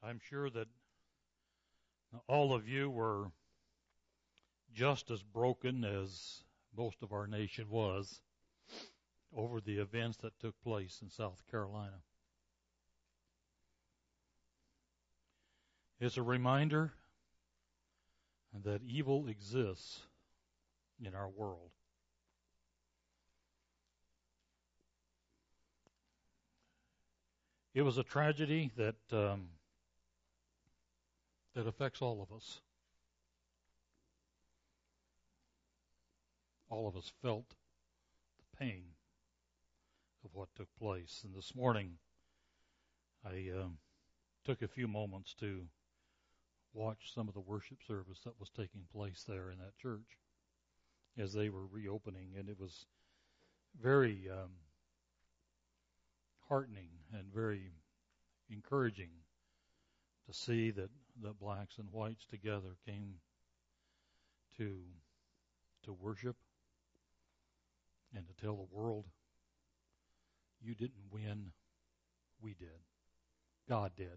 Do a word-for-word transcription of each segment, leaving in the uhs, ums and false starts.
I'm sure that all of you were just as broken as most of our nation was over the events that took place in South Carolina. It's a reminder that evil exists in our world. It was a tragedy that um, that affects all of us. All of us felt the pain of what took place. And this morning, I um, took a few moments to watch some of the worship service that was taking place there in that church as they were reopening, and it was very um, heartening and very encouraging to see that the blacks and whites together came to to worship and to tell the world, you didn't win, we did. God did.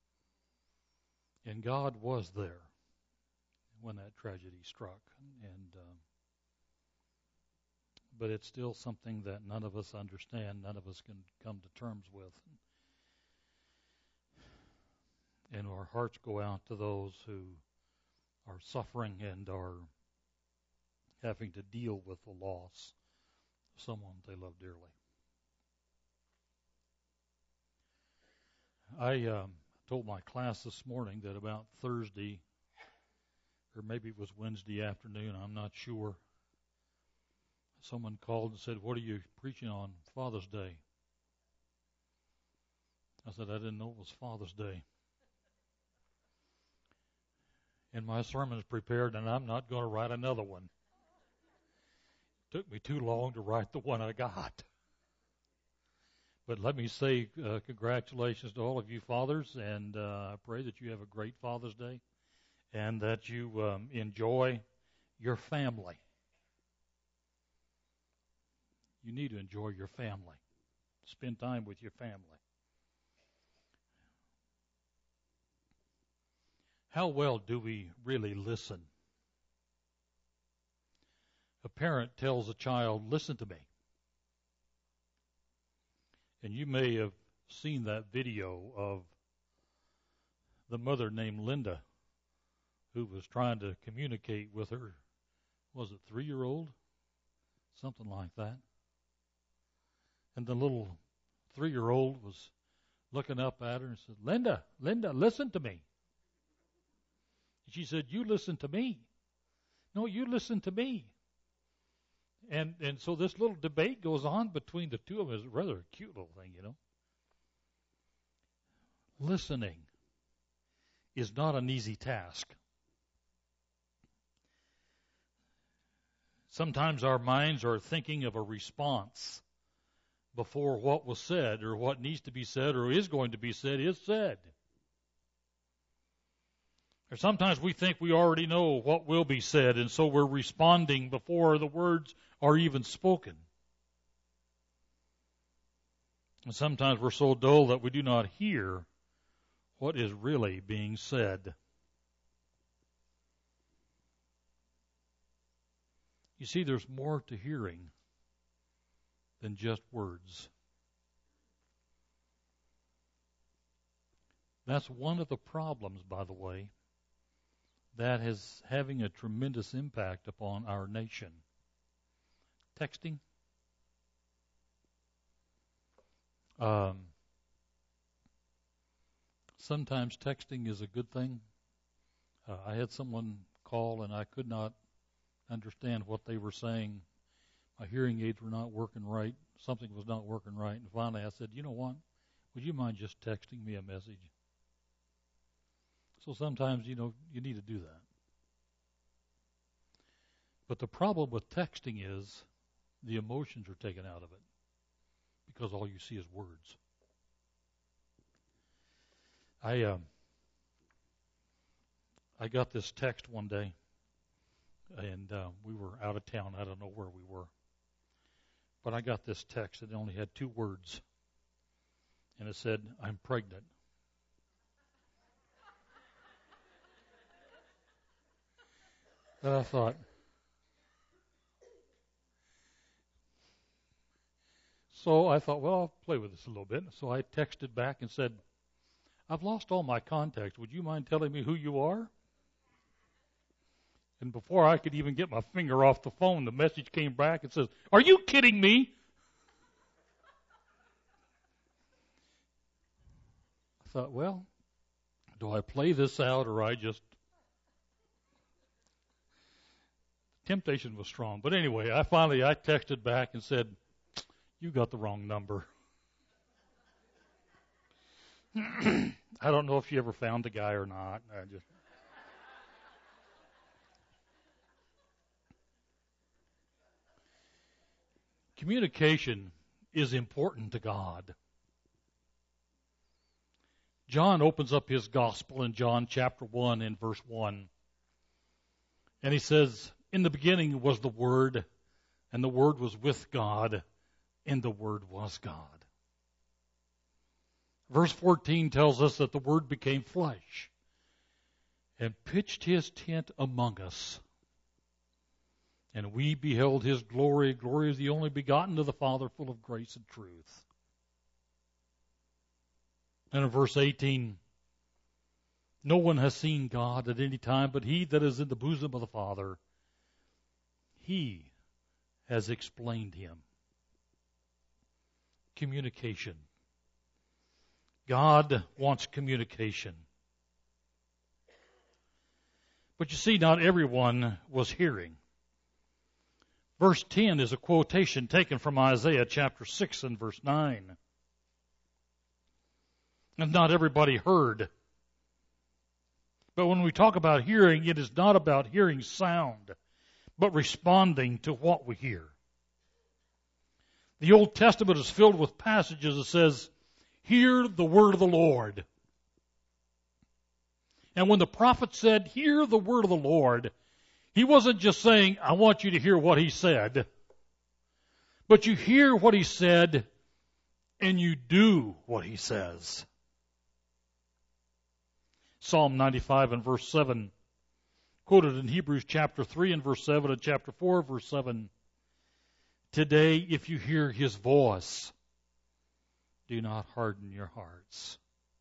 And God was there when that tragedy struck. And um, but it's still something that none of us understand, none of us can come to terms with. And our hearts go out to those who are suffering and are having to deal with the loss of someone they love dearly. I um, told my class this morning that about Thursday, or maybe it was Wednesday afternoon, I'm not sure, someone called and said, "What are you preaching on Father's Day?" I said, "I didn't know it was Father's Day. And my sermon is prepared, and I'm not going to write another one. It took me too long to write the one I got." But let me say uh, congratulations to all of you fathers, and uh, I pray that you have a great Father's Day and that you um, enjoy your family. You need to enjoy your family. Spend time with your family. How well do we really listen? A parent tells a child, "Listen to me." And you may have seen that video of the mother named Linda who was trying to communicate with her, was it three-year-old? Something like that. And the little three-year-old was looking up at her and said, "Linda, Linda, listen to me." And she said, "You listen to me." "No, you listen to me." And and so this little debate goes on between the two of them. It's rather a cute little thing, you know. Listening is not an easy task. Sometimes our minds are thinking of a response before what was said or what needs to be said or is going to be said is said. Or sometimes we think we already know what will be said, and so we're responding before the words are even spoken. And sometimes we're so dull that we do not hear what is really being said. You see, there's more to hearing than just words. That's one of the problems, by the way, that is having a tremendous impact upon our nation. Texting. Um, sometimes texting is a good thing. Uh, I had someone call and I could not understand what they were saying. My hearing aids were not working right. Something was not working right. And finally I said, "You know what? Would you mind just texting me a message?" So sometimes, you know, you need to do that. But the problem with texting is the emotions are taken out of it because all you see is words. I uh, I got this text one day, and uh, we were out of town. I don't know where we were. But I got this text. It only had two words. And it said, "I'm pregnant." And I thought, so I thought, well, I'll play with this a little bit. So I texted back and said, I've lost all my contacts. Would you mind telling me who you are? And before I could even get my finger off the phone, the message came back and says, are you kidding me? I thought, well, do I play this out or I just... Temptation was strong. But anyway, I finally, I texted back and said, you got the wrong number. I don't know if you ever found the guy or not. I just... Communication is important to God. John opens up his gospel in John chapter one and verse one. And he says, in the beginning was the Word, and the Word was with God, and the Word was God. Verse fourteen tells us that the Word became flesh and pitched his tent among us. And we beheld his glory, glory of the only begotten of the Father, full of grace and truth. And in verse eighteen, no one has seen God at any time, but he that is in the bosom of the Father, he has explained him. Communication. God wants communication. But you see, not everyone was hearing. Verse ten is a quotation taken from Isaiah chapter six and verse nine. And not everybody heard. But when we talk about hearing, it is not about hearing sound, but responding to what we hear. The Old Testament is filled with passages that says, hear the word of the Lord. And when the prophet said, hear the word of the Lord, he wasn't just saying, I want you to hear what he said. But you hear what he said, and you do what he says. Psalm ninety-five and verse seven, quoted in Hebrews chapter three and verse seven and chapter four verse seven. Today, if you hear his voice, do not harden your hearts.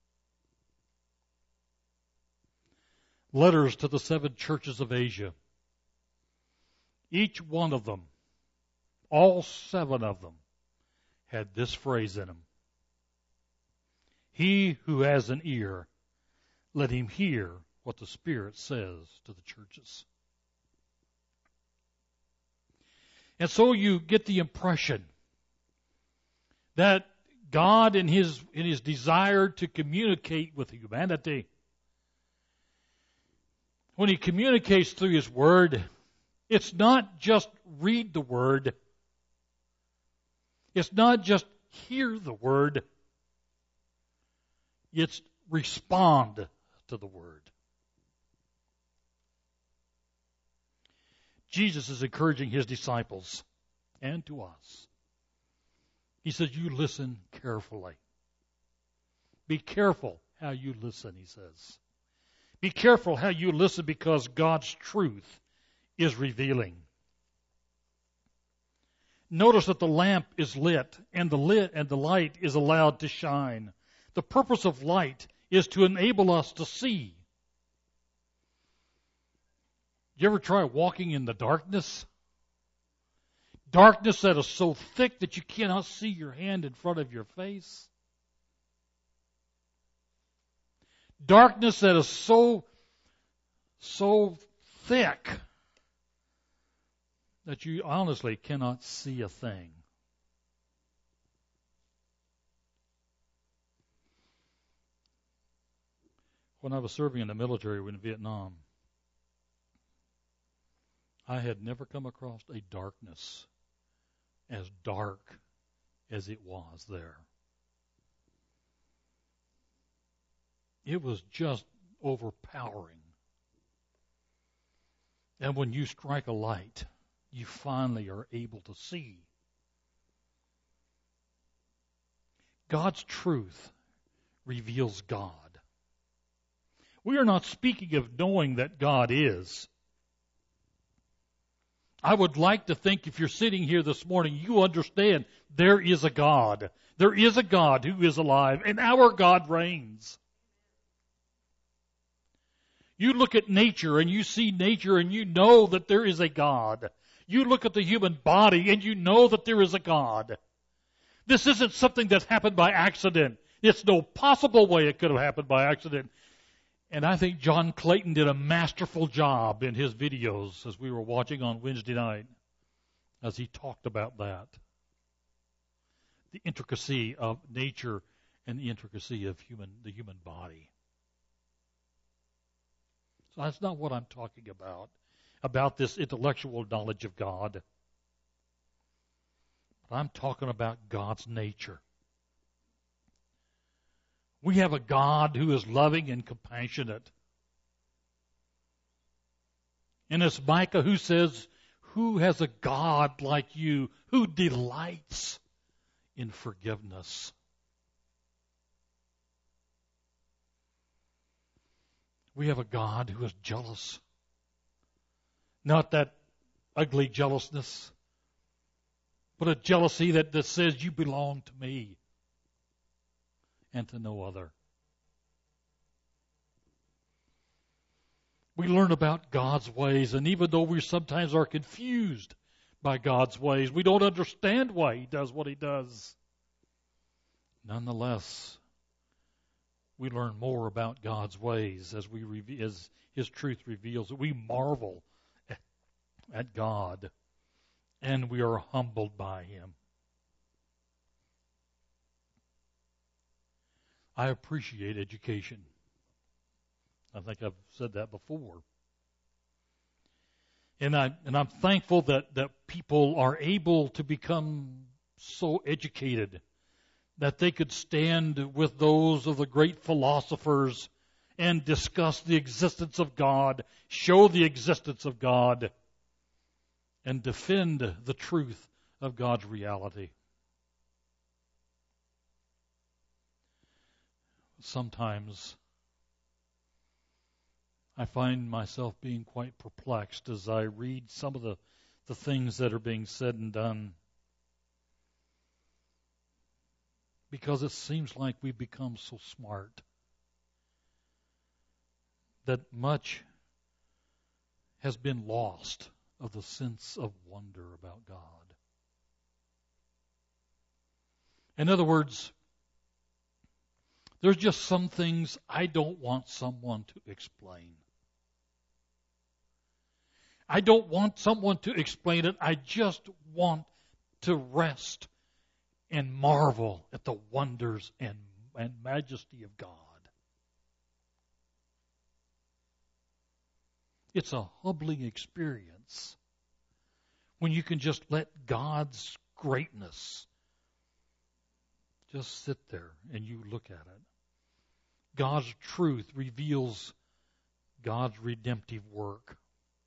Letters to the seven churches of Asia. Each one of them, all seven of them, had this phrase in them. He who has an ear, let him hear what the Spirit says to the churches. And so you get the impression that God in his, in his desire to communicate with humanity, when he communicates through his word, it's not just read the word. It's not just hear the word. It's respond to the word. Jesus is encouraging his disciples and to us. He says, you listen carefully. Be careful how you listen, he says. Be careful how you listen because God's truth is revealing. Notice that the lamp is lit and the lit and the light is allowed to shine. The purpose of light is to enable us to see. Did you ever try walking in the darkness? Darkness that is so thick that you cannot see your hand in front of your face. Darkness that is so, so thick that you honestly cannot see a thing. When I was serving in the military in Vietnam, I had never come across a darkness as dark as it was there. It was just overpowering. And when you strike a light, you finally are able to see. God's truth reveals God. We are not speaking of knowing that God is. I would like to think if you're sitting here this morning, you understand there is a God. There is a God who is alive, and our God reigns. You look at nature and you see nature and you know that there is a God. You look at the human body and you know that there is a God. This isn't something that happened by accident. It's no possible way it could have happened by accident. And I think John Clayton did a masterful job in his videos as we were watching on Wednesday night as he talked about that. The intricacy of nature and the intricacy of human, the human body. So that's not what I'm talking about, about this intellectual knowledge of God. But I'm talking about God's nature. We have a God who is loving and compassionate. And it's Micah who says, who has a God like you who delights in forgiveness? We have a God who is jealous. Not that ugly jealousness, but a jealousy that, that says you belong to me and to no other. We learn about God's ways, and even though we sometimes are confused by God's ways, we don't understand why He does what He does. Nonetheless, we learn more about God's ways as we as His truth reveals it. We marvel at, at God, and we are humbled by Him. I appreciate education. I think I've said that before. And, I, and I'm thankful that, that people are able to become so educated that they could stand with those of the great philosophers and discuss the existence of God, show the existence of God, and defend the truth of God's reality. Sometimes I find myself being quite perplexed as I read some of the, the things that are being said and done, because it seems like we've become so smart that much has been lost of the sense of wonder about God. In other words, there's just some things I don't want someone to explain. I don't want someone to explain it. I just want to rest and marvel at the wonders and, and majesty of God. It's a humbling experience when you can just let God's greatness just sit there and you look at it. God's truth reveals God's redemptive work.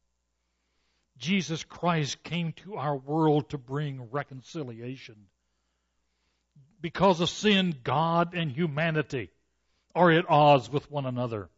Jesus Christ came to our world to bring reconciliation. Because of sin, God and humanity are at odds with one another.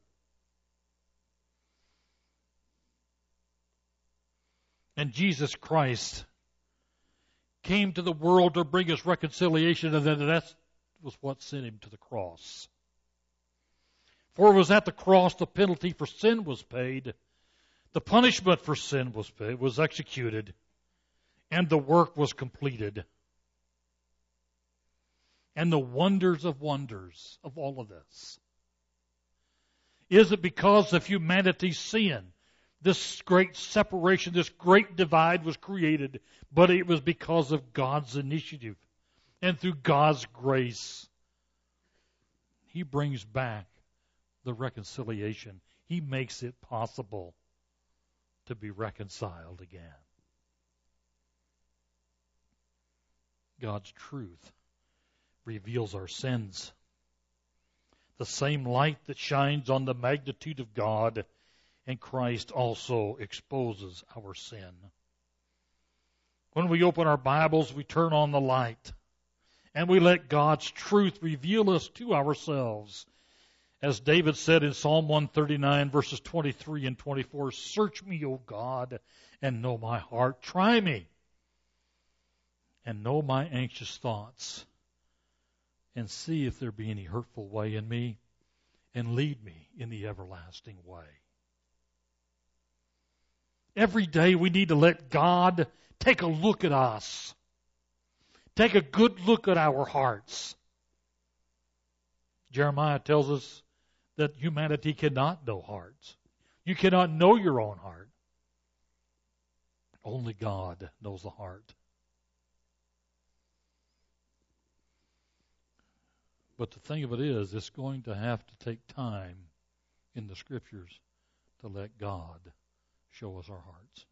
And Jesus Christ came to the world to bring us reconciliation, and that was what sent Him to the cross. For it was at the cross the penalty for sin was paid, the punishment for sin was paid, was executed, and the work was completed. And the wonders of wonders of all of this is it because of humanity's sin, this great separation, this great divide was created, but it was because of God's initiative and through God's grace. He brings back the reconciliation. He makes it possible to be reconciled again. God's truth reveals our sins. The same light that shines on the magnitude of God and Christ also exposes our sin. When we open our Bibles, we turn on the light and we let God's truth reveal us to ourselves. As David said in Psalm one thirty-nine, verses twenty-three and twenty-four, search me, O God, and know my heart. Try me, and know my anxious thoughts, and see if there be any hurtful way in me, and lead me in the everlasting way. Every day we need to let God take a look at us. Take a good look at our hearts. Jeremiah tells us that humanity cannot know hearts. You cannot know your own heart. Only God knows the heart. But the thing of it is, it's going to have to take time in the Scriptures to let God show us our hearts.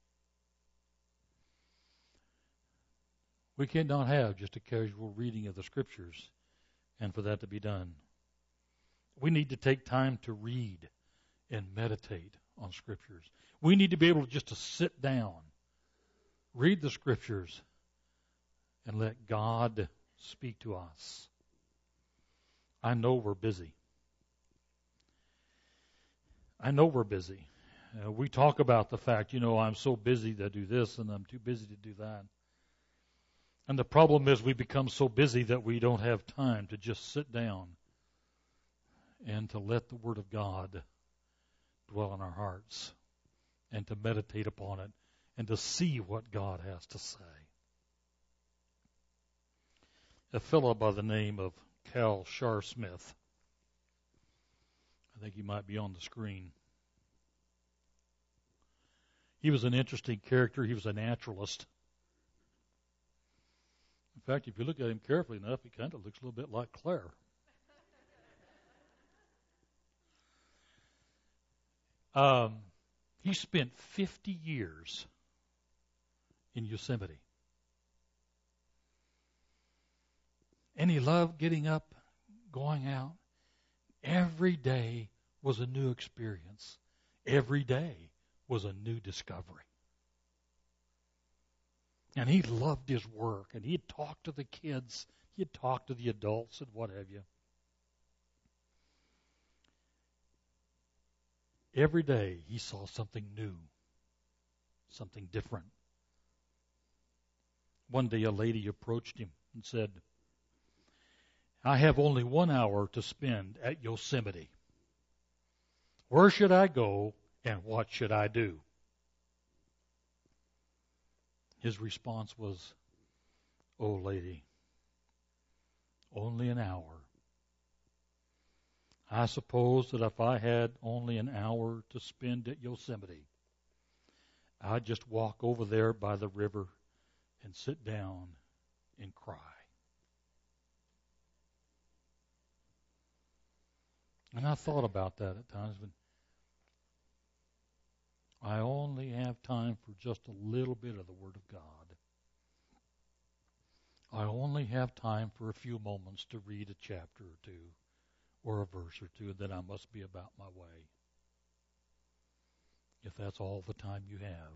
We cannot have just a casual reading of the Scriptures and for that to be done. We need to take time to read and meditate on Scriptures. We need to be able just to sit down, read the Scriptures, and let God speak to us. I know we're busy. I know we're busy. Uh, we talk about the fact, you know, I'm so busy to do this and I'm too busy to do that. And the problem is we become so busy that we don't have time to just sit down and to let the Word of God dwell in our hearts and to meditate upon it and to see what God has to say. A fellow by the name of Cal Sharsmith, I think he might be on the screen. He was an interesting character. He was a naturalist. In fact, if you look at him carefully enough, he kind of looks a little bit like Claire. Um, he spent fifty years in Yosemite. And he loved getting up, going out. Every day was a new experience. Every day was a new discovery. And he loved his work, and he'd talk to the kids, he'd talk to the adults, and what have you. Every day he saw something new, something different. One day a lady approached him and said, I have only one hour to spend at Yosemite. Where should I go and what should I do? His response was, oh, lady, only an hour. I suppose that if I had only an hour to spend at Yosemite, I'd just walk over there by the river and sit down and cry. And I thought about that at times when I only have time for just a little bit of the Word of God. I only have time for a few moments to read a chapter or two or a verse or two, and then I must be about my way. If that's all the time you have,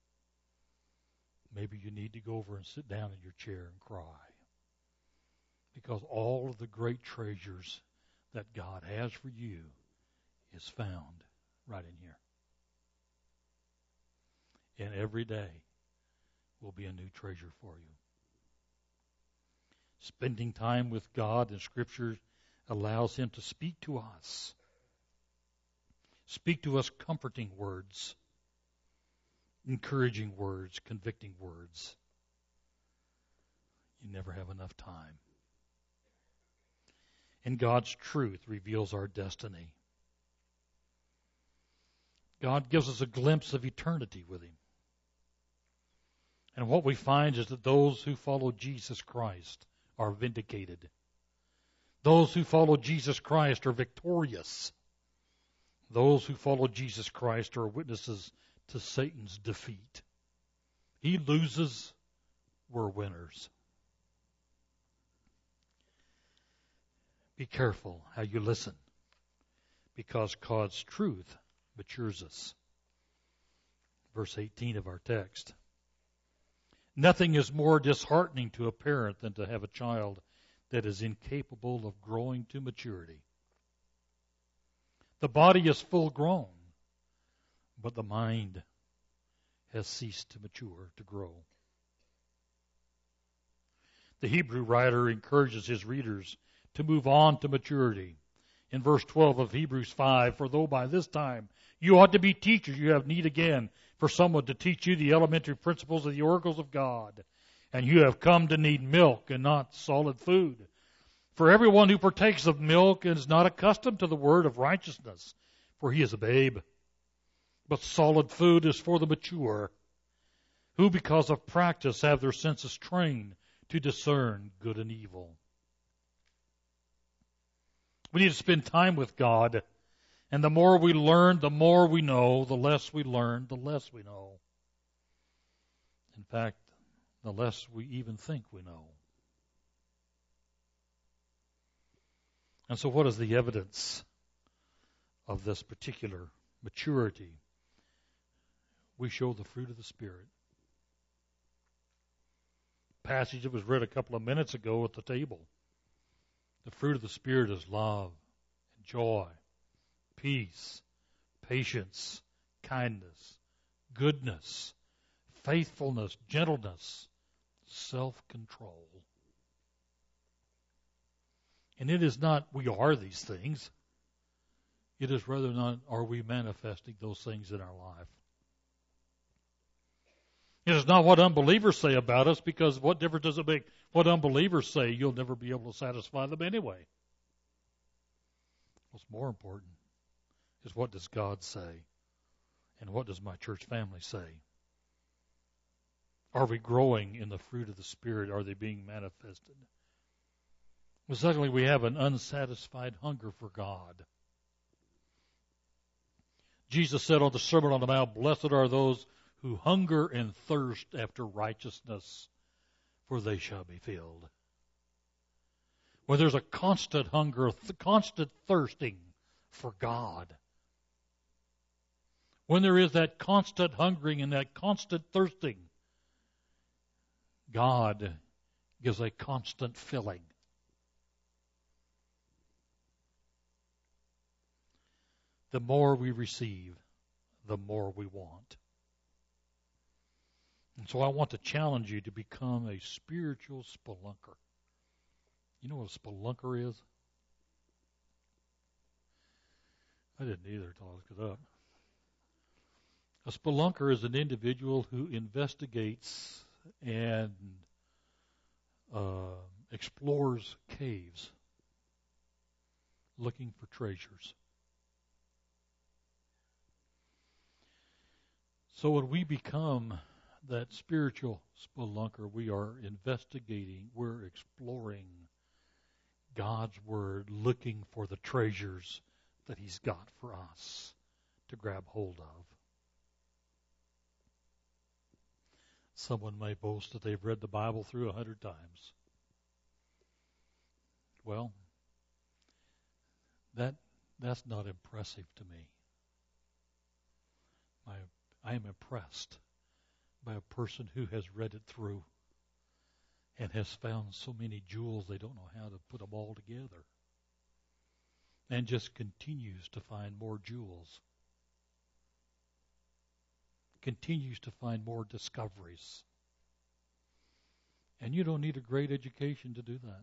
maybe you need to go over and sit down in your chair and cry. Because all of the great treasures that God has for you is found right in here. And every day will be a new treasure for you. Spending time with God in Scripture allows Him to speak to us. Speak to us comforting words, encouraging words, convicting words. You never have enough time. And God's truth reveals our destiny. God gives us a glimpse of eternity with Him. And what we find is that those who follow Jesus Christ are vindicated. Those who follow Jesus Christ are victorious. Those who follow Jesus Christ are witnesses to Satan's defeat. He loses, we're winners. Be careful how you listen, because God's truth matures us. Verse eighteen of our text. Nothing is more disheartening to a parent than to have a child that is incapable of growing to maturity. The body is full grown, but the mind has ceased to mature, to grow. The Hebrew writer encourages his readers to move on to maturity. In verse twelve of Hebrews five, for though by this time you ought to be teachers, you have need again for someone to teach you the elementary principles of the oracles of God. And you have come to need milk and not solid food. For everyone who partakes of milk is not accustomed to the word of righteousness, for he is a babe. But solid food is for the mature, who because of practice have their senses trained to discern good and evil. We need to spend time with God, and the more we learn, the more we know. The less we learn, the less we know. In fact, the less we even think we know. And so what is the evidence of this particular maturity? We show the fruit of the Spirit. Passage that was read a couple of minutes ago at the table. The fruit of the Spirit is love, joy, peace, patience, kindness, goodness, faithfulness, gentleness, self-control. And it is not we are these things. It is rather not are we manifesting those things in our life. It is not what unbelievers say about us, because what difference does it make what unbelievers say? You'll never be able to satisfy them anyway. What's more important is what does God say, and what does my church family say? Are we growing in the fruit of the Spirit? Are they being manifested? Well, secondly, we have an unsatisfied hunger for God. Jesus said on the Sermon on the Mount, blessed are those who hunger and thirst after righteousness, for they shall be filled. When there's a constant hunger, a th- constant thirsting for God, when there is that constant hungering and that constant thirsting, God gives a constant filling. The more we receive, the more we want. And so I want to challenge you to become a spiritual spelunker. You know what a spelunker is? I didn't either until I looked it up. A spelunker is an individual who investigates and uh, explores caves looking for treasures. So when we become that spiritual spelunker, we are investigating, we're exploring God's Word, looking for the treasures that He's got for us to grab hold of. Someone may boast that they've read the Bible through a hundred times. Well, that that's not impressive to me. My, I am impressed by a person who has read it through and has found so many jewels they don't know how to put them all together, and just continues to find more jewels, continues to find more discoveries. And you don't need a great education to do that.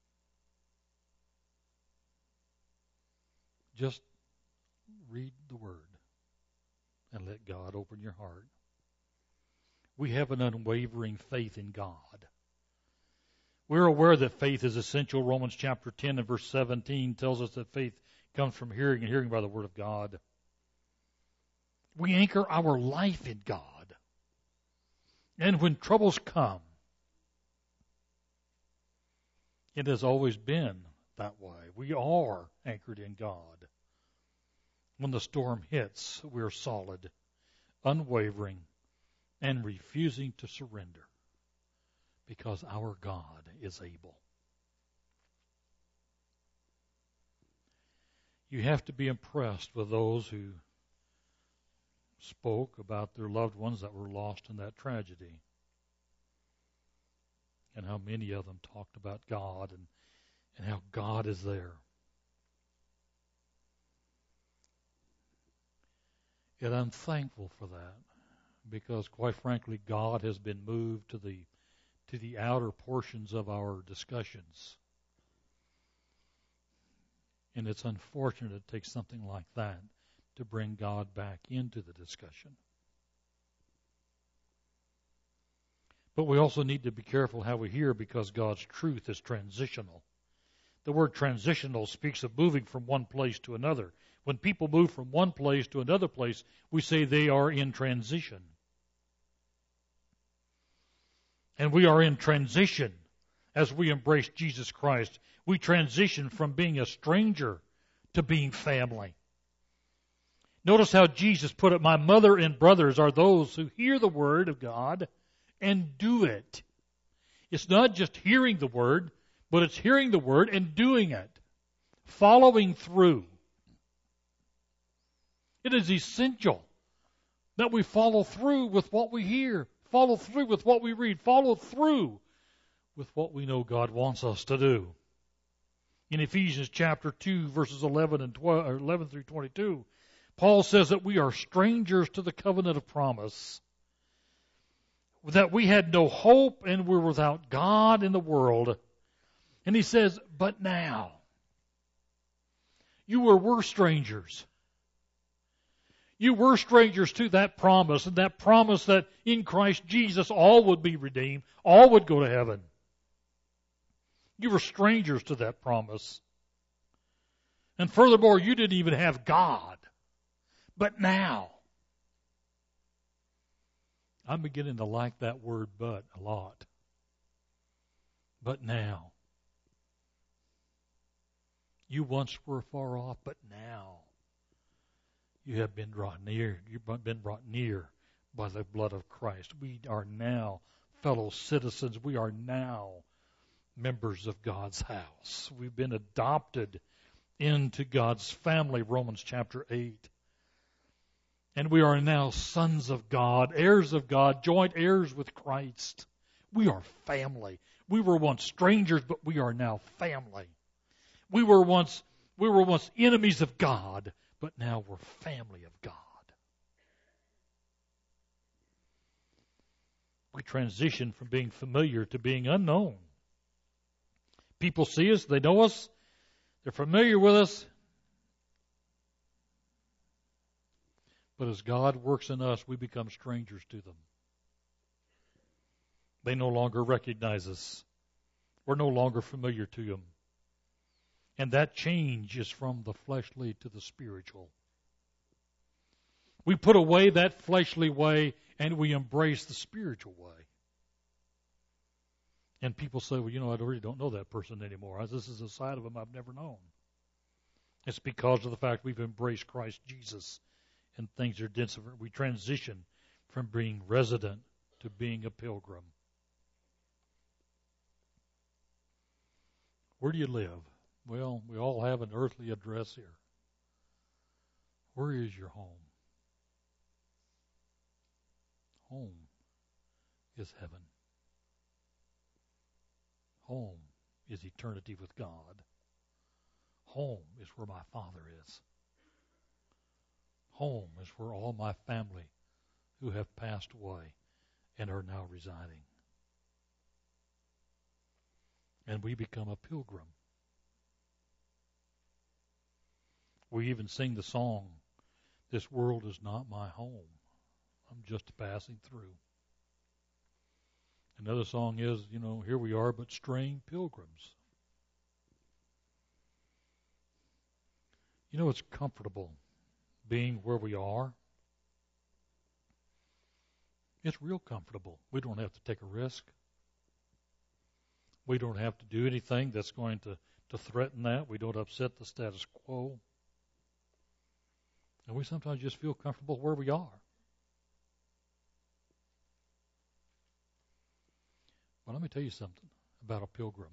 Just read the Word and let God open your heart. We have an unwavering faith in God. We're aware that faith is essential. Romans chapter ten and verse seventeen tells us that faith comes from hearing, and hearing by the Word of God. We anchor our life in God. And when troubles come, it has always been that way. We are anchored in God. When the storm hits, we're solid, unwavering, and refusing to surrender, because our God is able. You have to be impressed with those who spoke about their loved ones that were lost in that tragedy, and how many of them talked about God and, and how God is there. Yet I'm thankful for that, because quite frankly, God has been moved to the to the outer portions of our discussions. And it's unfortunate it takes something like that to bring God back into the discussion. But we also need to be careful how we hear, because God's truth is transitional. The word transitional speaks of moving from one place to another. When people move from one place to another place, we say they are in transition. And we are in transition as we embrace Jesus Christ. We transition from being a stranger to being family. Notice how Jesus put it, my mother and brothers are those who hear the word of God and do it. It's not just hearing the word, but it's hearing the word and doing it. Following through. It is essential that we follow through with what we hear. Follow through with what we read. Follow through with what we know God wants us to do. In Ephesians chapter two, verses eleven and twelve, or eleven through twenty-two, Paul says that we are strangers to the covenant of promise, that we had no hope and were without God in the world. And he says, but now, you were, were strangers. You were strangers to that promise, and that promise that in Christ Jesus all would be redeemed, all would go to heaven. You were strangers to that promise. And furthermore, you didn't even have God. But now, I'm beginning to like that word but a lot. But now. You once were far off, but now you have been brought near. You've been brought near by the blood of Christ. We are now fellow citizens. We are now members of God's house. We've been adopted into God's family, Romans chapter eight. And we are now sons of God, heirs of God, joint heirs with Christ. We are family. We were once strangers, but we are now family. We were once we were once enemies of God, but now we're family of God. We transition from being familiar to being unknown. People see us, they know us, they're familiar with us. But as God works in us, we become strangers to them. They no longer recognize us. We're no longer familiar to them. And that change is from the fleshly to the spiritual. We put away that fleshly way and we embrace the spiritual way. And people say, well, you know, I really don't know that person anymore. This is a side of him I've never known. It's because of the fact we've embraced Christ Jesus and things are different. We transition from being resident to being a pilgrim. Where do you live? Well, we all have an earthly address here. Where is your home? Home is heaven. Home is eternity with God. Home is where my Father is. Home is where all my family who have passed away and are now residing. And we become a pilgrim. We even sing the song, this world is not my home. I'm just passing through. Another song is, you know, here we are but straying pilgrims. You know, it's comfortable being where we are. It's real comfortable. We don't have to take a risk. We don't have to do anything that's going to, to threaten that. We don't upset the status quo. And we sometimes just feel comfortable where we are. Well, let me tell you something about a pilgrim.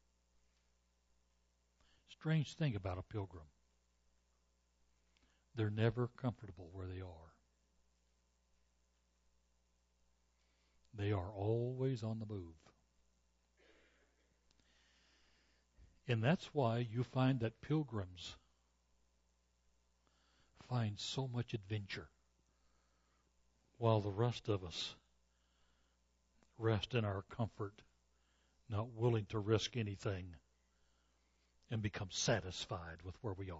Strange thing about a pilgrim. They're never comfortable where they are. They are always on the move. And that's why you find that pilgrims find so much adventure while the rest of us rest in our comfort, not willing to risk anything, and become satisfied with where we are.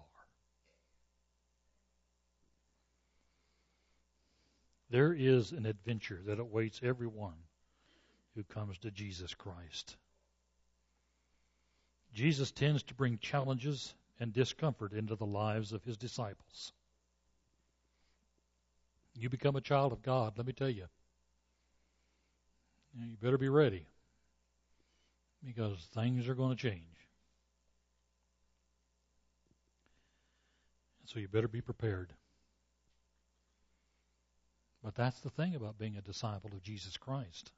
There is an adventure that awaits everyone who comes to Jesus Christ. Jesus tends to bring challenges and discomfort into the lives of his disciples. You become a child of God, let me tell you, you better be ready, because things are going to change. So you better be prepared. But that's the thing about being a disciple of Jesus Christ.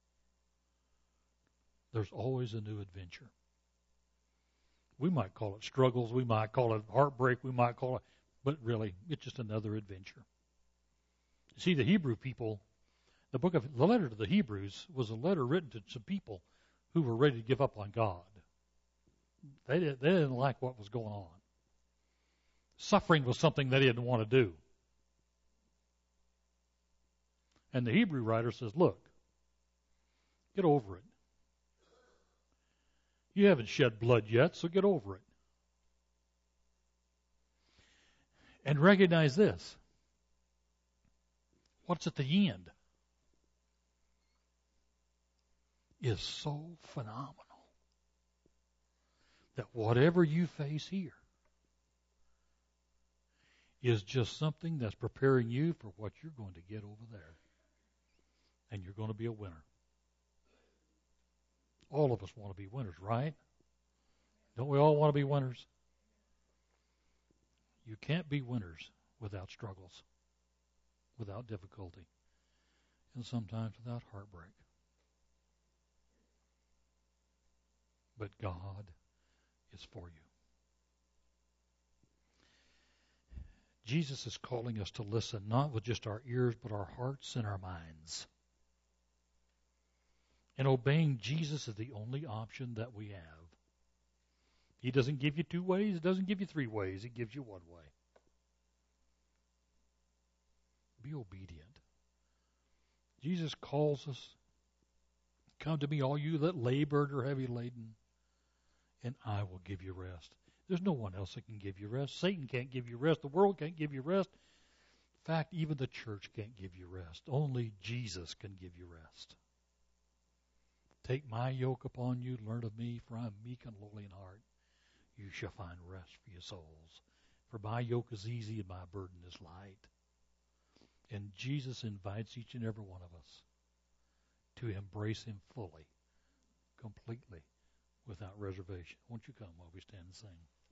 There's always a new adventure. We might call it struggles, we might call it heartbreak, we might call it, but really, it's just another adventure. You see, the Hebrew people, the book of the letter to the Hebrews was a letter written to some people who were ready to give up on God. They didn't, they didn't like what was going on. Suffering was something they didn't want to do. And the Hebrew writer says, look, get over it. You haven't shed blood yet, so get over it. And recognize this. What's at the end is so phenomenal that whatever you face here is just something that's preparing you for what you're going to get over there. And you're going to be a winner. All of us want to be winners, right? Don't we all want to be winners? You can't be winners without struggles, without difficulty, and sometimes without heartbreak. But God is for you. Jesus is calling us to listen, not with just our ears, but our hearts and our minds. And obeying Jesus is the only option that we have. He doesn't give you two ways. He doesn't give you three ways. He gives you one way. Be obedient. Jesus calls us, come to me, all you that labor or heavy laden, and I will give you rest. There's no one else that can give you rest. Satan can't give you rest. The world can't give you rest. In fact, even the church can't give you rest. Only Jesus can give you rest. Take my yoke upon you, learn of me, for I am meek and lowly in heart. You shall find rest for your souls. For my yoke is easy and my burden is light. And Jesus invites each and every one of us to embrace him fully, completely, without reservation. Won't you come while we stand and sing?